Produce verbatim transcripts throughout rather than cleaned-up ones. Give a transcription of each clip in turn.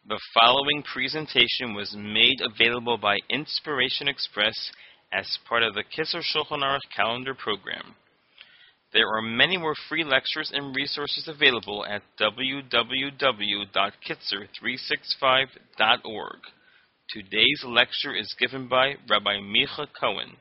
The following presentation was made available by Inspiration Express as part of the Kisser Shulchan Aruch calendar program. There are many more free lectures and resources available at w w w dot kitzer three sixty-five dot org. Today's lecture is given by Rabbi Micha Cohen.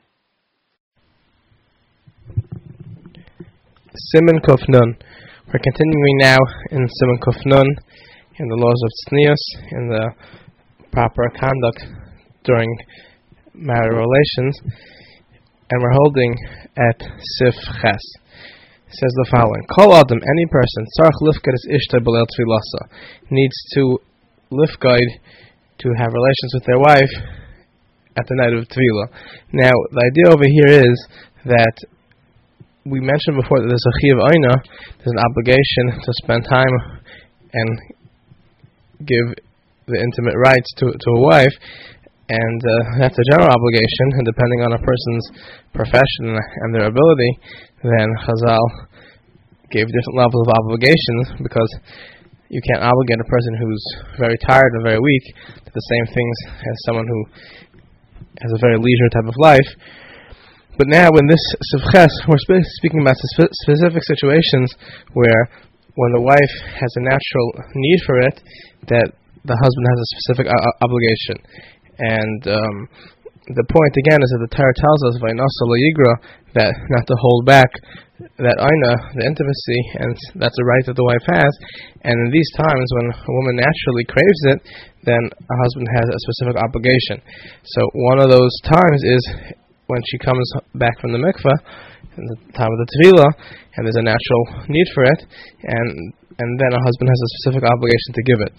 Siman Kuf Nun. We're continuing now in Siman Kuf Nun, in the laws of tznius, in the proper conduct during marital relations, and we're holding at Sif Ches. It says the following: Kol Adam, any person, tzarich lifgad es ishta b'leil tefilasa, needs to lifgad, to have relations with their wife at the night of Tefillah. Now, the idea over here is that we mentioned before that there's a Chiyav Oina, there's an obligation to spend time and give the intimate rights to to a wife, and uh, that's a general obligation, and depending on a person's profession and their ability, then Chazal gave different levels of obligations, because you can't obligate a person who's very tired and very weak to the same things as someone who has a very leisure type of life. But now in this Sivches, we're spe- speaking about spe- specific situations where when the wife has a natural need for it, that the husband has a specific o- obligation. And um, the point again is that the Torah tells us, Vaynasa lo yigra, that not to hold back that aina, the intimacy, and that's a right that the wife has. And in these times when a woman naturally craves it, then a husband has a specific obligation. So one of those times is when she comes back from the mikveh, in the time of the tevilah, and there's a natural need for it, and and then a husband has a specific obligation to give it.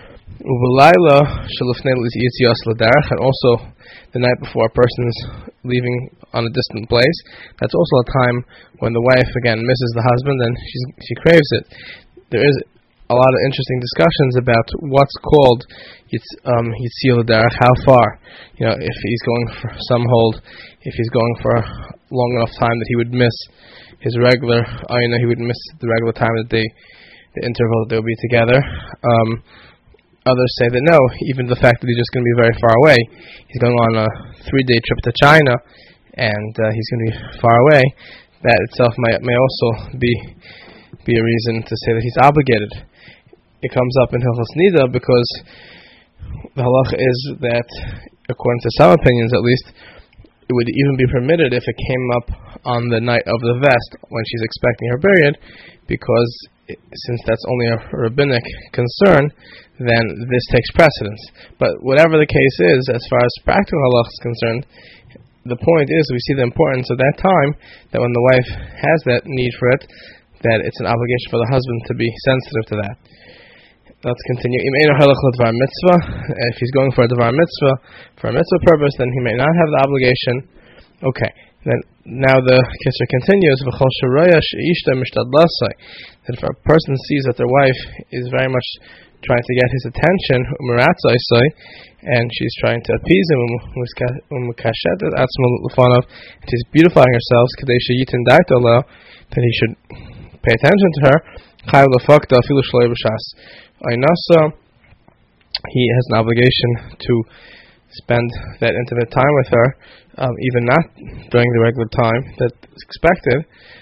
And also the night before a person's leaving on a distant place, that's also a time when the wife again misses the husband and she's, she craves it. There is a lot of interesting discussions about what's called um, Yitzil Derech, how far. You know, if he's going for some hold, if he's going for a long enough time that he would miss his regular, oh, you know, he would miss the regular time that they, the interval that they'll be together. Um, others say that no, even the fact that he's just going to be very far away, he's going on a three-day trip to China, and uh, he's going to be far away, that itself may, may also be be a reason to say that he's obligated. It comes up in Hilchos Nida because the halacha is that, according to some opinions at least, it would even be permitted if it came up on the night of the vest when she's expecting her period, because it, since that's only a rabbinic concern, then this takes precedence. But whatever the case is, as far as practical halacha is concerned, the point is we see the importance of that time, that when the wife has that need for it, that it's an obligation for the husband to be sensitive to that. Let's continue. If he's going for a Devar Mitzvah, for a mitzvah purpose, then he may not have the obligation. Okay. Then now the Kisser continues, that if a person sees that their wife is very much trying to get his attention, and she's trying to appease him, and she's beautifying herself, then he should pay attention to her. He has an obligation to spend that intimate time with her, um, even not during the regular time that's expected,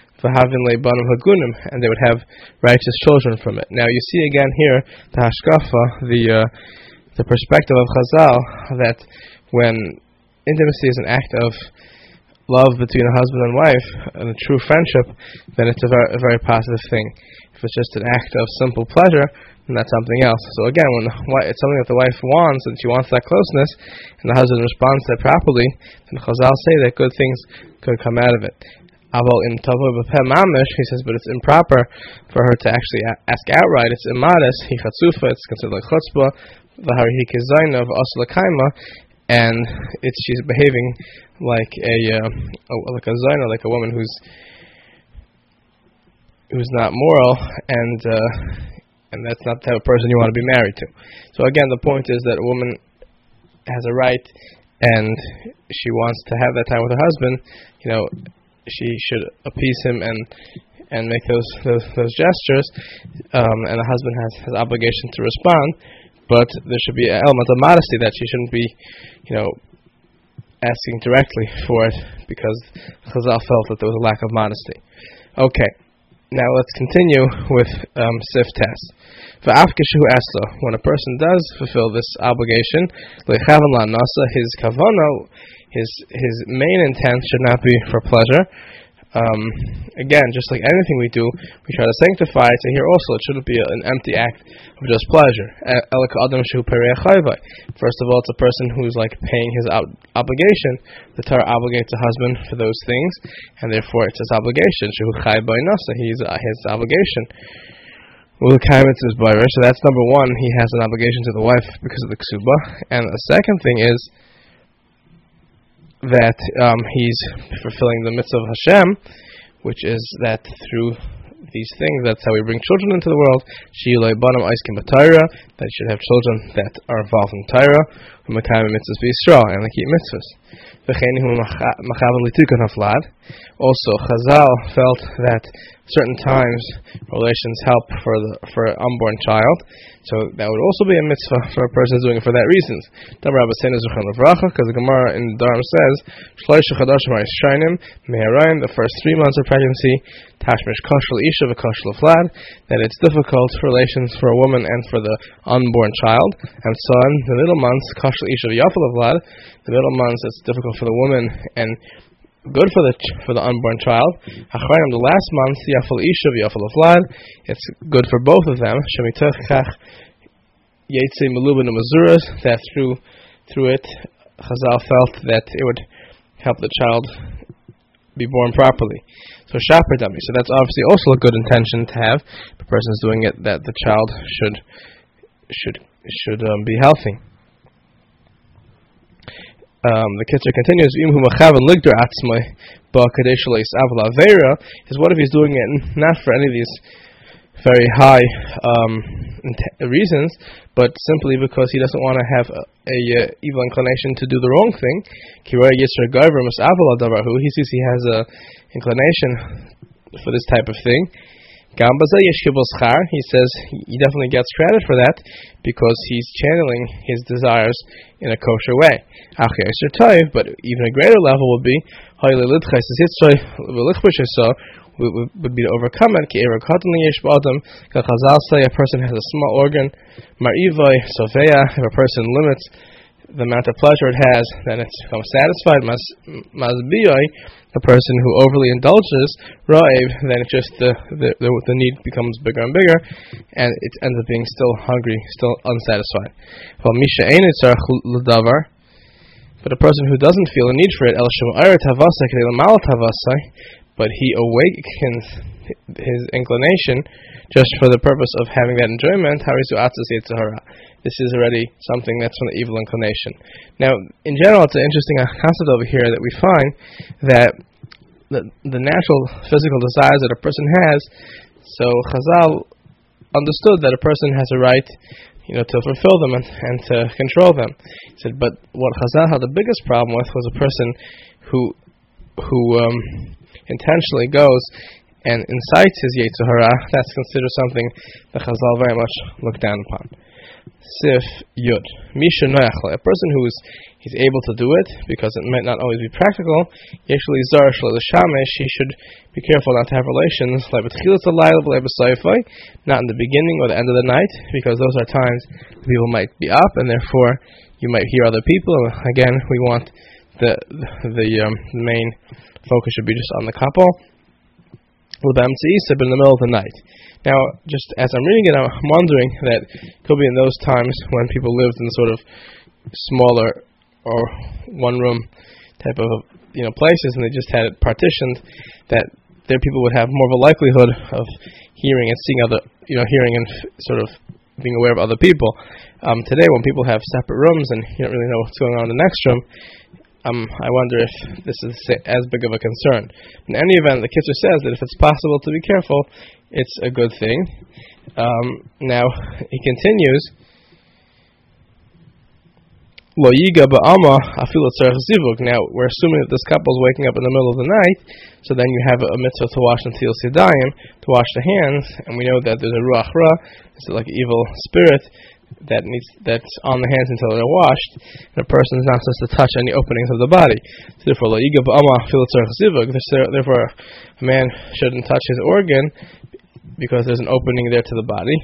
and they would have righteous children from it. Now you see again here the hashkafa, the uh, the perspective of Chazal, that when intimacy is an act of love between a husband and wife, and a true friendship, then it's a very, a very positive thing. If it's just an act of simple pleasure, then that's something else. So again, when it's something that the wife wants, and she wants that closeness, and the husband responds to that properly, then Chazal say that good things could come out of it. Aval in Tavo B'Peh Mamish, he says, but it's improper for her to actually ask outright. It's immodest. He chatzufa, it's considered like chutzpah. V'hari hi kizayna v'asla kaima, and it's she's behaving like a, uh, a like a zayna, like a woman who's who's not moral, and uh, and that's not the type of person you want to be married to. So again, the point is that a woman has a right, and she wants to have that time with her husband. You know, she should appease him and and make those those, those gestures, um, and the husband has has obligation to respond. but there should be an element of modesty that she shouldn't be, you know, asking directly for it because Chazal felt that there was a lack of modesty. Okay, now let's continue with um, Sif Tes. When a person does fulfill this obligation, his kavana, his his main intent should not be for pleasure. Um, again, just like anything we do, we try to sanctify it. So here also, it shouldn't be an empty act of just pleasure. First of all, it's a person who's like paying his ob- obligation. The Torah obligates a husband for those things, and therefore it's his obligation. He's uh, his obligation. So that's number one. He has an obligation to the wife because of the ksuba. And the second thing is that um, he's fulfilling the mitzvah of Hashem, which is that through these things, that's how we bring children into the world. That should have children that are involved in Torah, and they keep mitzvahs. Also, Chazal felt that certain times relations help for the for an unborn child, so that would also be a mitzvah for a person doing it for that reason. Because the Gemara in Dharam says, the first three months of pregnancy, that it's difficult for relations for a woman and for the unborn child, and so on. The middle months, the middle months, it's difficult for the woman and good for the for the unborn child. The last month, it's good for both of them. That through through it, Chazal felt that it would help the child be born properly. So shaper dummy. So that's obviously also a good intention to have. The person is doing it that the child should should should um, be healthy. Um, the Kitzur continues, is what if he's doing it not for any of these very high um, reasons, but simply because he doesn't want to have a, a uh, evil inclination to do the wrong thing. He sees he has a inclination for this type of thing. He says he definitely gets credit for that because he's channeling his desires in a kosher way. But even a greater level would be would be to overcome it. Chazal say a person has a small organ. If a person limits the amount of pleasure it has, then it's becomes satisfied. The person who overly indulges, ra'ev, then it just the, the the the need becomes bigger and bigger, and it ends up being still hungry, still unsatisfied. While misha ain't l'davar, but a person who doesn't feel a need for it, but he awakens his inclination just for the purpose of having that enjoyment. This is already something that's from the evil inclination. Now, in general, it's an interesting concept over here that we find that the, the natural physical desires that a person has, so Chazal understood that a person has a right, you know, to fulfill them and, and to control them. He said, but what Chazal had the biggest problem with was a person who who um, intentionally goes and incites his Yetzer Hara. That's considered something that Chazal very much looked down upon. Sif Yud. Misha Noyachle. A person who is he's able to do it because it might not always be practical. Yeshli Zar Shlo Shamesh. He should be careful not to have relations like not in the beginning or the end of the night, because those are times people might be up and therefore you might hear other people. Again, we want the the um, main focus should be just on the couple. In the middle of the night. Now, just as I'm reading it, I'm wondering that it could be in those times when people lived in sort of smaller or one-room type of you know places, and they just had it partitioned, that their people would have more of a likelihood of hearing and seeing other, you know, hearing and f- sort of being aware of other people. Um, today, when people have separate rooms and you don't really know what's going on in the next room, Um, I wonder if this is as big of a concern. In any event, the Kitzur says that if it's possible to be careful, it's a good thing. Um, now, he continues, Lo yiga ba'ama afilu tzarech zivug. Now, we're assuming that this couple is waking up in the middle of the night, so then you have a, a mitzvah to wash Netilas Yadayim, to wash the hands, and we know that there's a ruach ra, it's like an evil spirit that needs that's on the hands until they're washed, and a person is not supposed to touch any openings of the body. So therefore, therefore, a man shouldn't touch his organ because there's an opening there to the body.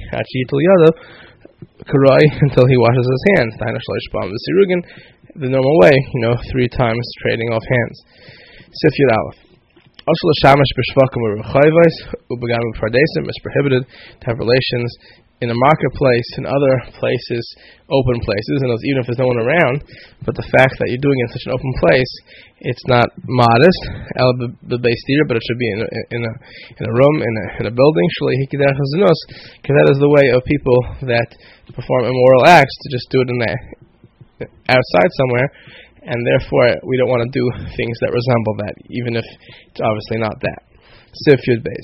Until he washes his hands. The normal way, you know, three times trading off hands. Sif Yud Aleph. Also, the shamash b'shvakim u'rechayvos u'begamim pardesim is prohibited to have relations in a marketplace, in other places, open places, and even if there's no one around. But the fact that you're doing it in such an open place, it's not modest, but it should be in a in a, in a room, in a, in a building. Because that is the way of people that perform immoral acts, to just do it in the outside somewhere. And therefore, we don't want to do things that resemble that, even if it's obviously not that. Sif Yud Beis.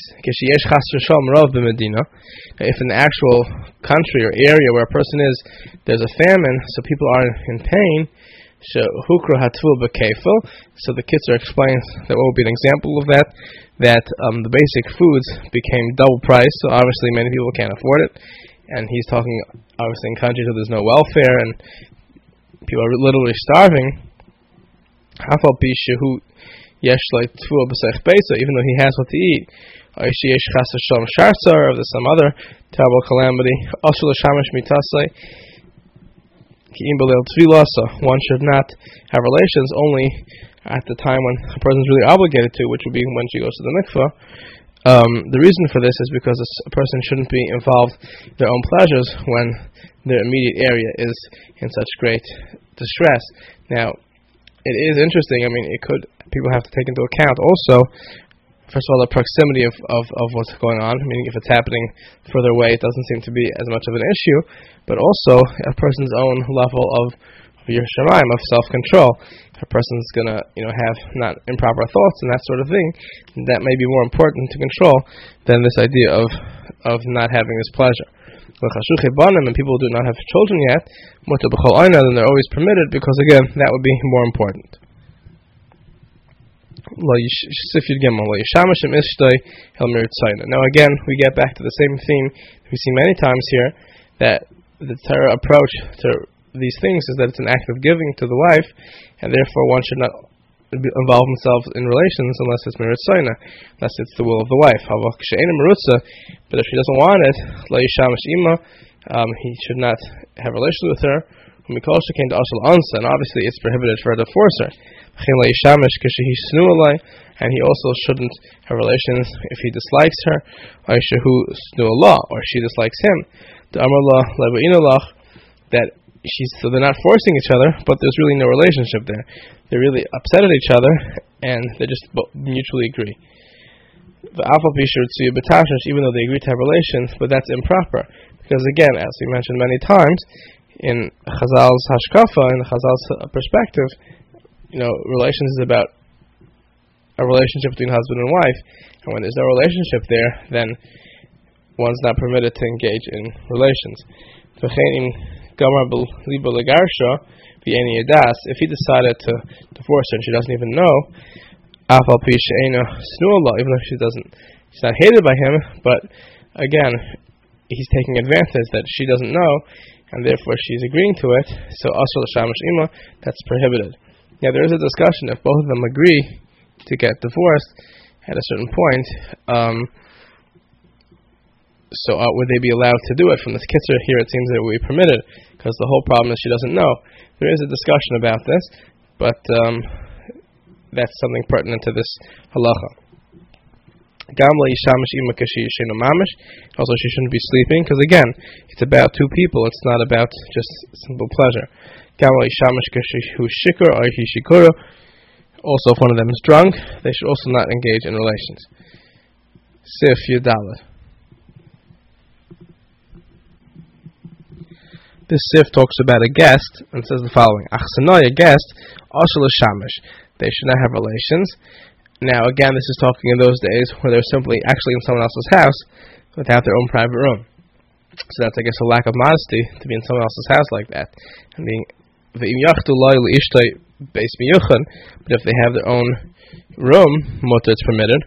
If in the actual country or area where a person is, there's a famine, so people are in pain, so the Kitzur explains that what would be an example of that, that um, the basic foods became double priced, so obviously many people can't afford it, and he's talking obviously in countries where there's no welfare and people are literally starving. Even though he has what to eat, or there's some other terrible calamity, one should not have relations only at the time when a person is really obligated to, which would be when she goes to the mikvah. Um, the reason for this is because a person shouldn't be involved in their own pleasures when their immediate area is in such great distress. Now, it is interesting. I mean, it could people have to take into account also, first of all, the proximity of, of, of what's going on. Meaning, if it's happening further away, it doesn't seem to be as much of an issue. But also, a person's own level of Yirah Shamayim, of self-control. If a person's gonna, you know, have not improper thoughts and that sort of thing, that may be more important to control than this idea of of not having this pleasure. And people do not have children yet, then they're always permitted, because again, that would be more important. Now again, we get back to the same theme we see many times here, that the Torah approach to these things is that it's an act of giving to the wife, and therefore one should not involve himself in relations unless it's miritzaina, unless it's the will of the wife. But if she doesn't want it, um, he should not have relations with her. And obviously it's prohibited for her to force her. And he also shouldn't have relations if he dislikes her, or she dislikes him. That she's, so they're not forcing each other, but there's really no relationship there. They're really upset at each other, and they just mutually agree. The Alpha even though they agree to have relations, but that's improper. Because again, as we mentioned many times, in Chazal's Hashkafa, in the Chazal's perspective, you know, relations is about a relationship between husband and wife. And when there's no relationship there, then one's not permitted to engage in relations. If he decided to divorce her and she doesn't even know, even though she doesn't, she's not hated by him, but again, he's taking advantage that she doesn't know, and therefore she's agreeing to it. So asur l'shamash ima, that's prohibited. Now there is a discussion if both of them agree to get divorced at a certain point. Um, So uh, would they be allowed to do it? From this Kitzur here, it seems that it would be permitted, because the whole problem is she doesn't know. There is a discussion about this, but um, that's something pertinent to this halacha. Also, she shouldn't be sleeping, because again, it's about two people. It's not about just simple pleasure. Also, if one of them is drunk, they should also not engage in relations. Sif Yudalet. This sif talks about a guest and says the following: Achsanoi, a guest, also a shamish. They should not have relations. Now, again, this is talking in those days where they're simply actually in someone else's house without their own private room. So that's, I guess, a lack of modesty to be in someone else's house like that. And being, but if they have their own room, mutter, it's permitted.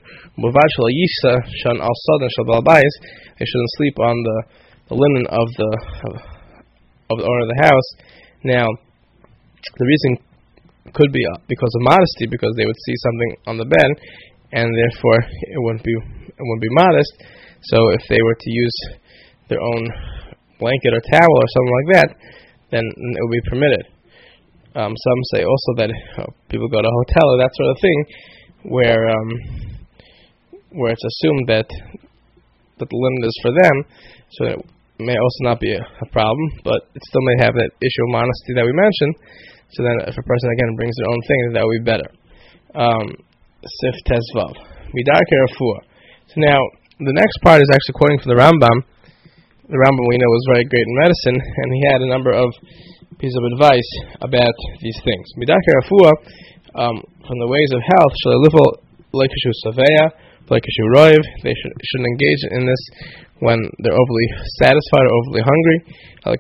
They shouldn't sleep on the, the linen of the of, of the owner of the house. Now, the reason could be because of modesty, because they would see something on the bed, and therefore it wouldn't be it wouldn't be modest. So if they were to use their own blanket or towel or something like that, then it would be permitted. Um, some say also that uh, people go to a hotel or that sort of thing, where um, where it's assumed that that the linen is for them, so it may also not be a, a problem, but it still may have that issue of modesty that we mentioned. So then, if a person again brings their own thing, that would be better. Um, Sif Tezvav Midarke Rafua. So now the next part is actually quoting from the Rambam. The Rambam we know was very great in medicine, and he had a number of pieces of advice about these things. Midarke Rafua, um, from the ways of health, Shalilifol Lekashu Saveya, Lekashu Roiv. They should, shouldn't engage in this when they're overly satisfied or overly hungry. But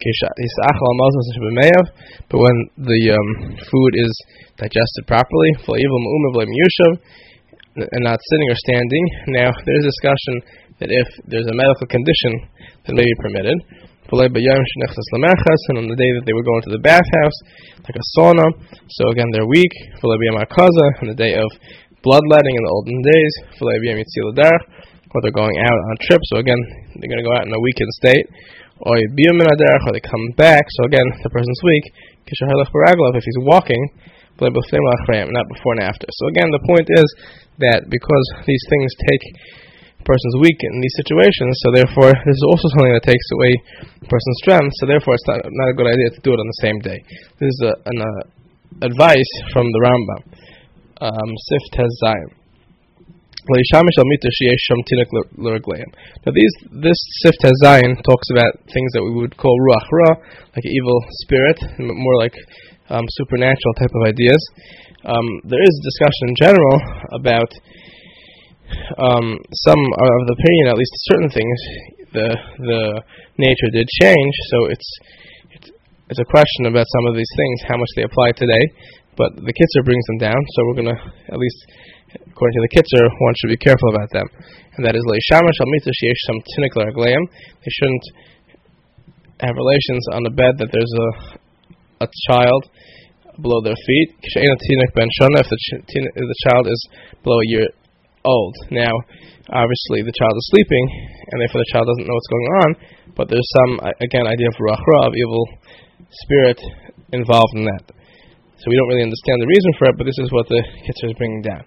when the um, food is digested properly, and not sitting or standing. Now, there's discussion that if there's a medical condition that may be permitted, and on the day that they would go into the bathhouse, like a sauna, so again they're weak, on the day of bloodletting in the olden days, or they're going out on trips, so again they're going to go out in a weakened state, or they come back, so again the person's weak, if he's walking, not before and after. So again, the point is that because these things take a person's weak in these situations, so therefore this is also something that takes away a person's strength, so therefore it's not, not a good idea to do it on the same day. This is a, an uh, advice from the Rambam. Um, Sif Tez Zayin. Now these, this Sif Tez Zayin talks about things that we would call Ruach Ra, like an evil spirit, more like um, supernatural type of ideas. Um, there is discussion in general about um, some are of the opinion, at least certain things, the the nature did change. So it's it's, it's a question about some of these things, how much they apply today. But the Kitzur brings them down, so we're going to, at least according to the Kitzur, one should be careful about them. And that is, they shouldn't have relations on the bed that there's a a child below their feet. If the, ch- if the child is below a year old. Now, obviously the child is sleeping, and therefore the child doesn't know what's going on, but there's some, again, idea of ruach ra, of evil spirit involved in that. So we don't really understand the reason for it, but this is what the Kitzur is bringing down.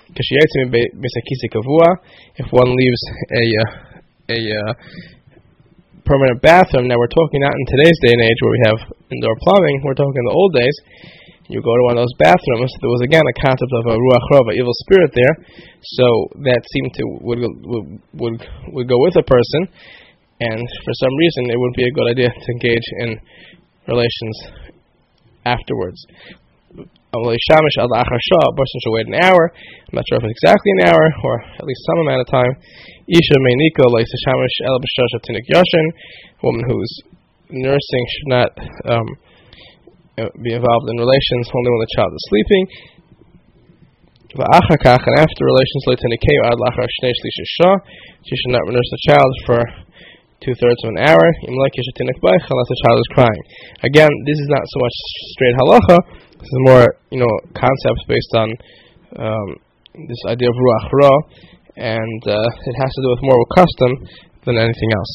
If one leaves a uh, a uh, permanent bathroom, now we're talking not in today's day and age where we have indoor plumbing, we're talking in the old days. You go to one of those bathrooms, there was again a concept of a ruach ra, an evil spirit there, so that seemed to would would would, would go with a person, and for some reason it wouldn't be a good idea to engage in relations afterwards. A person should wait an hour. I'm not sure if it's exactly an hour or at least some amount of time. Isha meiniko leisashamish el b'shasha tinik yashin. A woman who's nursing should not um, be involved in relations only when the child is sleeping. And after relations, she should not nurse the child for two thirds of an hour, unless the child is crying. Again, this is not so much straight halacha. This is more, you know, concepts based on um, this idea of ruach ra, and uh, it has to do with more with custom than anything else.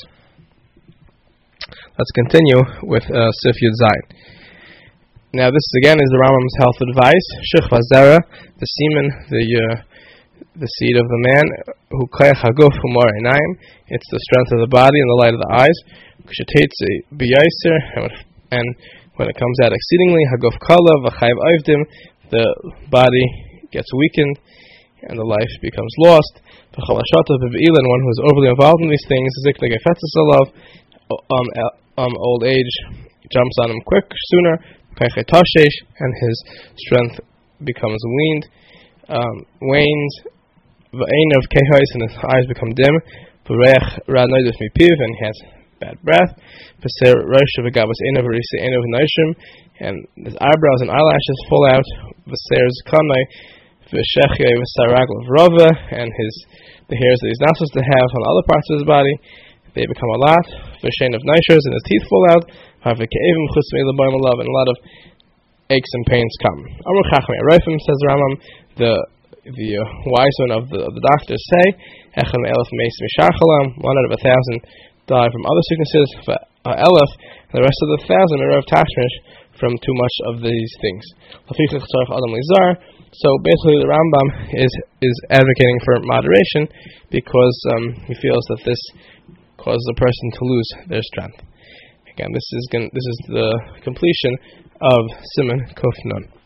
Let's continue with uh, Sif Yud Zayin. Now, this again is the Rambam's health advice. Shechva zera, the semen, the uh, the seed of the man, who koyach haguf humar einayim. It's the strength of the body and the light of the eyes. Kshetetze b'yaiser, and when it comes out exceedingly, haguf kala v'chayv oivdim, the body gets weakened and the life becomes lost. V'chalashata b've'ilan, one who is overly involved in these things, ziknei gefetzes alav, um, um, old age jumps on him quick, sooner, kayche tashesh, and his strength becomes weaned, um, wanes, v'einav kehais, and his eyes become dim, v'reich ra noidus mipiv, and he has bad breath, v'ser rosh v'gabas einav v'risi einav noishim, and his eyebrows and eyelashes fall out, v'ser zkanai, v'shechye v'saragl v'rova, and his the hairs that he's not supposed to have on other parts of his body, they become a lot. V'shein of nishers, and his teeth fall out. Have a ke'evim chusmei l'boim alav, and a lot of aches and pains come. Amar Chachmei Arofim, says Rambam, the the uh, wise one of the, of the doctors say, Echad me'elef meis misharchalam, one out of a thousand die from other sicknesses. Elef, and the rest of the thousand are of tashmish from too much of these things. So basically, the Rambam is is advocating for moderation because um, he feels that this causes a person to lose their strength. Again, this is gonna, this is the completion of Siman Kuf Nun.